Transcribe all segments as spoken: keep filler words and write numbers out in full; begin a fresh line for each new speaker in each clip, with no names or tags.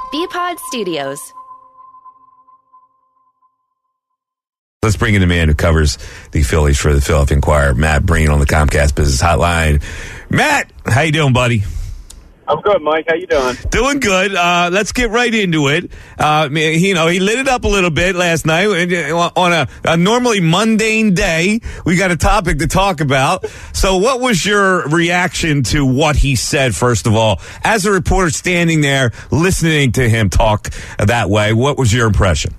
B-Pod Studios.
Let's bring in the man who covers the Phillies for the Philadelphia Inquirer, Matt Breen, on the Comcast Business Hotline. Matt, how you doing, buddy?
I'm good, Mike. How you doing?
Doing good. Uh, let's get right into it. Uh, you know, he lit it up a little bit last night on a, a normally mundane day. We got a topic to talk about. So what was your reaction to what he said, first of all? As a reporter standing there listening to him talk that way, what was your impression?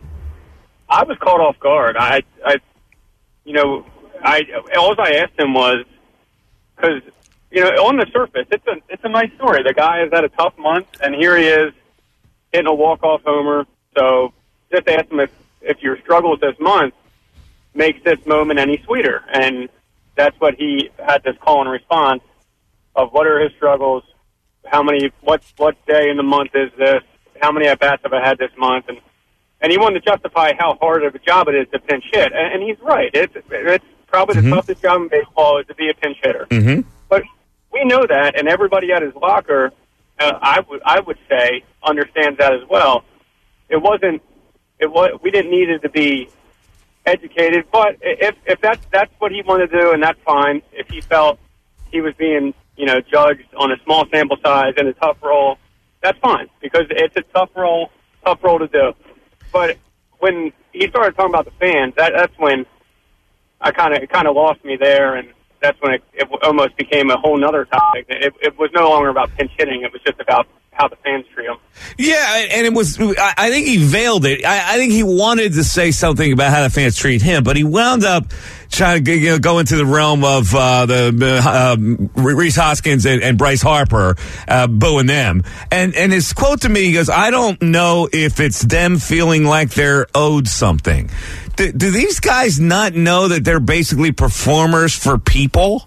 I was caught off guard. I, I you know, I all I asked him was, because, you know, on the surface, it's a it's a nice story. The guy has had a tough month, and here he is hitting a walk-off homer. So just ask him if, if your struggles this month makes this moment any sweeter. And that's what he had this call and response of what are his struggles, how many, what what day in the month is this, how many at-bats have I had this month, and and he wanted to justify how hard of a job it is to pinch hit. And, and he's right. It's, it's probably the mm-hmm. toughest job in baseball is to be a pinch hitter.
Mm-hmm.
But we know that, and everybody at his locker, uh, I would I would say, understands that as well. It wasn't. It was. We didn't need it to be educated, but if if that's that's what he wanted to do, and that's fine. If he felt he was being, you know, judged on a small sample size and a tough role, that's fine, because it's a tough role, tough role to do. But when he started talking about the fans, that that's when I kind of it kind of lost me there, and that's when it, it almost became a whole nother topic. It, it was no longer about pinch hitting. It was just about how the fans treat him.
Yeah, and it was, I, I think he veiled it. I, I think he wanted to say something about how the fans treat him, but he wound up trying to, you know, go into the realm of uh, the uh, um, Rhys Hoskins and, and Bryce Harper uh, booing them. And, and his quote to me, he goes, I don't know if it's them feeling like they're owed something. Do, do these guys not know that they're basically performers for people?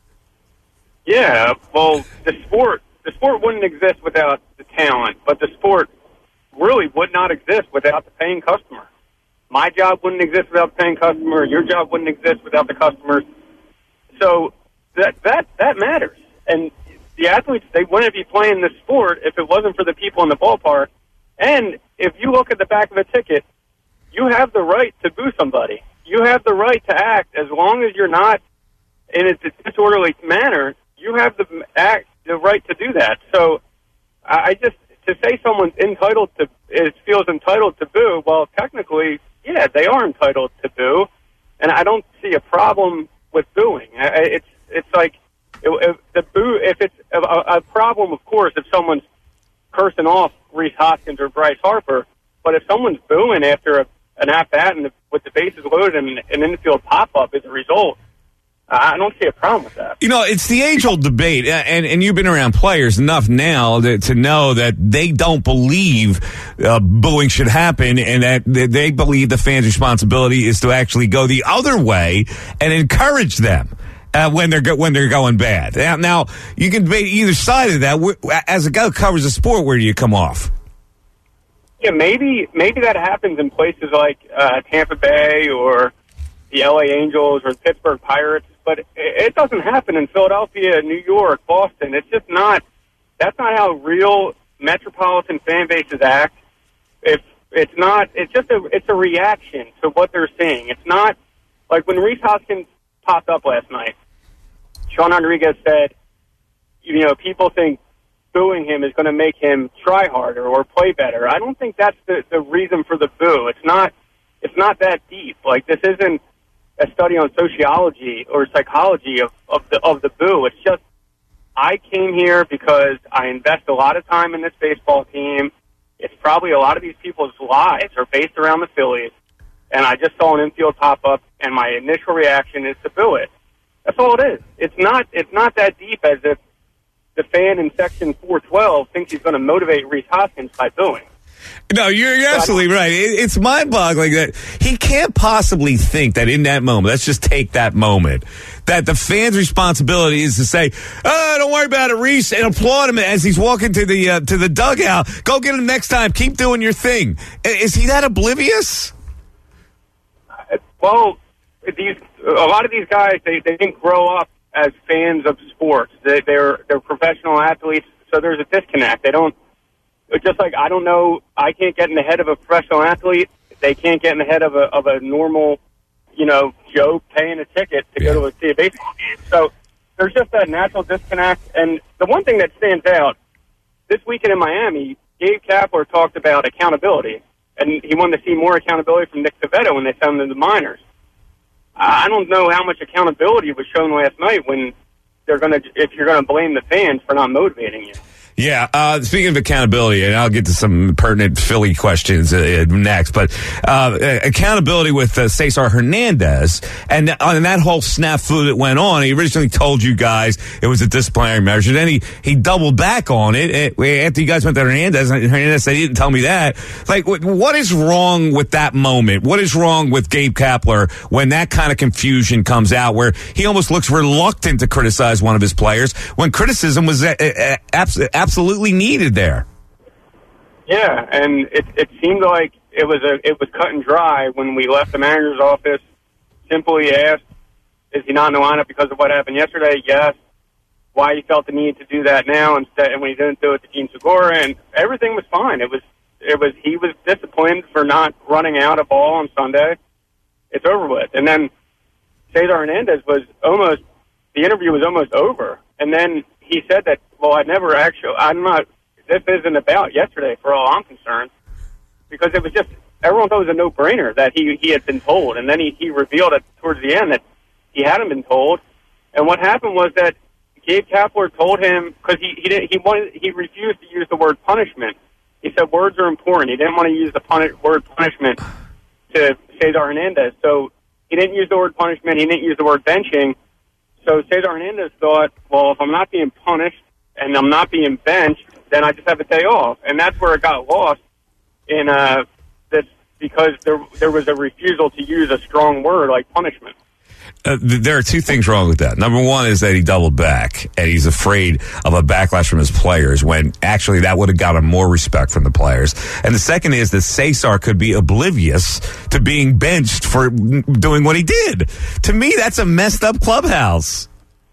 Yeah, well, the sport the sport wouldn't exist without the talent, but the sport really would not exist without the paying customer. My job wouldn't exist without the paying customer. Your job wouldn't exist without the customers. So that that that matters. And the athletes, they wouldn't be playing this sport if it wasn't for the people in the ballpark. And if you look at the back of a ticket, you have the right to boo somebody. You have the right to act as long as you're not in a disorderly manner. You have the act, the right to do that. So I just, to say someone's entitled to, is, feels entitled to boo, well, technically, yeah, they are entitled to boo, and I don't see a problem with booing. It's it's like if the boo, if it's a, a problem, of course, if someone's cursing off Rhys Hoskins or Bryce Harper, but if someone's booing after a, an at-bat and the, with the bases loaded and an infield pop-up as a result, I don't see a problem with that.
You know, it's the age-old debate, and, and you've been around players enough now to, to know that they don't believe uh, booing should happen, and that they believe the fans' responsibility is to actually go the other way and encourage them uh, when they're go- when they're going bad. Now, now, you can debate either side of that. As a guy who covers the sport, where do you come off?
Yeah, maybe maybe that happens in places like uh, Tampa Bay or the L A Angels or the Pittsburgh Pirates. But it doesn't happen in Philadelphia, New York, Boston. It's just not, that's not how real metropolitan fan bases act. If it's not, it's just a, it's a reaction to what they're seeing. It's not, like when Rhys Hoskins popped up last night, Sean Rodriguez said, you know, people think booing him is going to make him try harder or play better. I don't think that's the, the reason for the boo. It's not, it's not that deep. Like, this isn't a study on sociology or psychology of, of the of the boo. It's just, I came here because I invest a lot of time in this baseball team. It's probably a lot of these people's lives are based around the Phillies, and I just saw an infield pop up, and my initial reaction is to boo it. That's all it is. It's not it's not that deep as if the fan in section four twelve thinks he's going to motivate Rhys Hoskins by booing.
No, you're, you're absolutely right. It, it's mind-boggling that he can't possibly think that in that moment, let's just take that moment, that the fans' responsibility is to say, oh, don't worry about it, Rhys, and applaud him as he's walking to the uh, to the dugout. Go get him next time. Keep doing your thing. Is he that oblivious?
Well, these a lot of these guys, they, they didn't grow up as fans of sports. They, they're they're professional athletes, so there's a disconnect. They don't. It's just like, I don't know, I can't get in the head of a professional athlete. They can't get in the head of a of a normal, you know, Joe paying a ticket to yeah. go to a, see a baseball game. So there's just that natural disconnect. And the one thing that stands out, this weekend in Miami, Gabe Kapler talked about accountability. And he wanted to see more accountability from Nick Pivetta when they sent him to the minors. I don't know how much accountability was shown last night when they're going to, if you're going to blame the fans for not motivating you.
Yeah, uh, speaking of accountability, and I'll get to some pertinent Philly questions uh, next, but uh, accountability with uh, Cesar Hernandez, and on that whole snafu that went on, he originally told you guys it was a disciplinary measure. Then he, he doubled back on it after you guys went to Hernandez, and Hernandez said he didn't tell me that. Like, what is wrong with that moment? What is wrong with Gabe Kapler when that kind of confusion comes out, where he almost looks reluctant to criticize one of his players when criticism was uh, uh, absolutely absolutely needed there?
Yeah, and it it seemed like it was a it was cut and dry when we left the manager's office. Simply asked, is he not in the lineup because of what happened yesterday? Yes. Why he felt the need to do that now instead, and when he didn't do it to Gene Segura, and everything was fine. It was it was he was disciplined for not running out a ball on Sunday. It's over with. And then Cesar Hernandez was almost the interview was almost over, and then he said that, well, I never actually, I'm not, this isn't about yesterday for all I'm concerned, because it was just, everyone thought it was a no-brainer that he, he had been told, and then he, he revealed it towards the end that he hadn't been told, and what happened was that Gabe Kapler told him, because he, he, didn't, he, wanted, he refused to use the word punishment. He said words are important. He didn't want to use the puni- word punishment to Cesar Hernandez, so he didn't use the word punishment, he didn't use the word benching. So Cesar Hernandez thought, well, if I'm not being punished and I'm not being benched, then I just have a day off. And that's where it got lost in uh, this, because there there was a refusal to use a strong word like punishment.
Uh, there are two things wrong with that. Number one is that he doubled back, and he's afraid of a backlash from his players, when actually that would have got him more respect from the players. And the second is that Cesar could be oblivious to being benched for doing what he did. To me, that's a messed up clubhouse.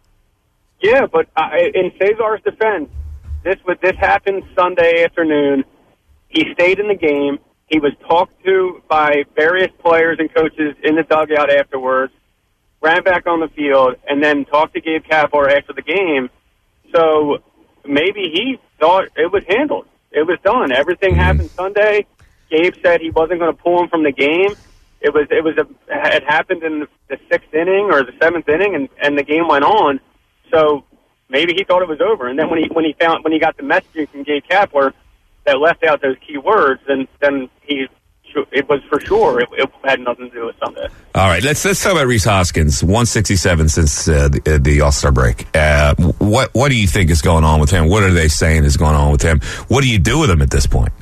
Yeah, but uh, in Cesar's defense, this this happened Sunday afternoon. He stayed in the game. He was talked to by various players and coaches in the dugout afterwards, ran back on the field, and then talked to Gabe Kapler after the game. So maybe he thought it was handled. It was done. Everything mm-hmm. happened Sunday. Gabe said he wasn't going to pull him from the game. It was it was a it happened in the sixth inning or the seventh inning, and, and the game went on. So maybe he thought it was over. And then when he when he found when he got the messaging from Gabe Kapler that left out those key words, then then he. It was for sure. It, it had nothing to do with Sunday.
All right, let's let's talk about Rhys Hoskins. one sixty-seven since uh, the, uh, the All-Star break. Uh, what what do you think is going on with him? What are they saying is going on with him? What do you do with him at this point?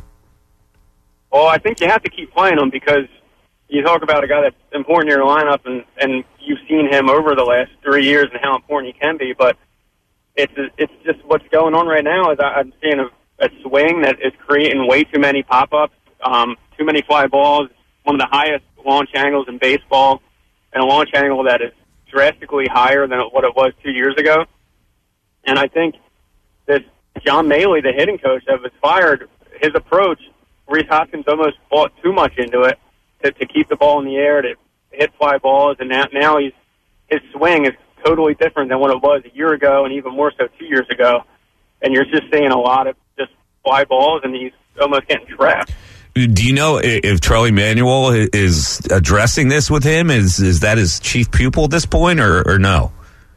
Well, I think you have to keep playing him, because you talk about a guy that's important in your lineup, and, and you've seen him over the last three years and how important he can be. But it's it's just what's going on right now is I'm seeing a, a swing that is creating way too many pop-ups. Um, too many fly balls, one of the highest launch angles in baseball, and a launch angle that is drastically higher than what it was two years ago. And I think this John Maley, the hitting coach that was fired, his approach, Rhys Hoskins almost bought too much into it to, to keep the ball in the air, to hit fly balls, and now, now he's, his swing is totally different than what it was a year ago, and even more so two years ago. And you're just seeing a lot of just fly balls, and he's almost getting trapped.
Do you know if Charlie Manuel is addressing this with him? Is is that his chief pupil at this point, or, or no?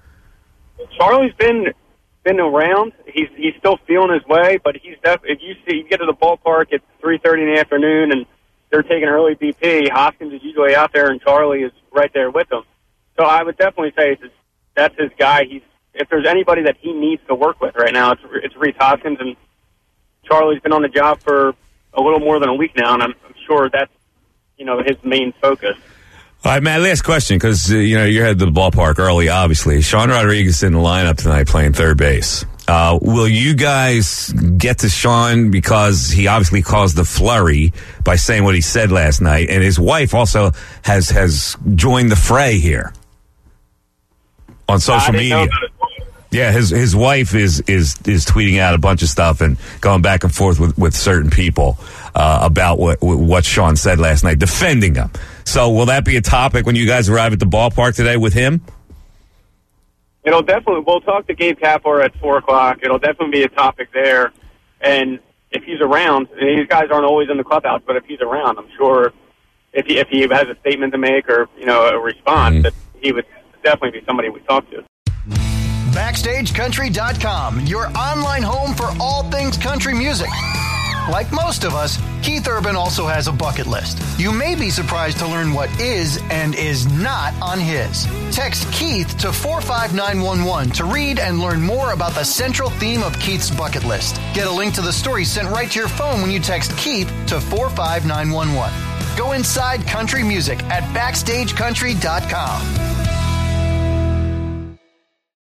Charlie's been been around. He's he's still feeling his way, but he's def- if you see you get to the ballpark at three thirty in the afternoon and they're taking early B P, Hoskins is usually out there, and Charlie is right there with them. So I would definitely say it's, that's his guy. He's if there's anybody that he needs to work with right now, it's it's Rhys Hoskins, and Charlie's been on the job for a little more than a week now, and I'm, I'm sure that's, you know, his main focus.
All right, Matt, last question, because, uh, you know, you're headed to the ballpark early, obviously. Sean Rodriguez in the lineup tonight playing third base. Uh, will you guys get to Sean because he obviously caused the flurry by saying what he said last night, and his wife also has, has joined the fray here on social media? Yeah, his his wife is is is tweeting out a bunch of stuff and going back and forth with, with certain people uh, about what what Sean said last night, defending him. So will that be a topic when you guys arrive at the ballpark today with him?
It'll definitely. We'll talk to Gabe Kapler at four o'clock. It'll definitely be a topic there, and if he's around, and these guys aren't always in the clubhouse, but if he's around, I'm sure if he if he has a statement to make or you know a response, mm-hmm. that he would definitely be somebody we talk to.
Backstage Country dot com, your online home for all things country music. Like most of us, Keith Urban also has a bucket list. You may be surprised to learn what is and is not on his. Text Keith to four five nine one one to read and learn more about the central theme of Keith's bucket list. Get a link to the story sent right to your phone when you text Keith to four five nine one one. Go inside country music at Backstage Country dot com.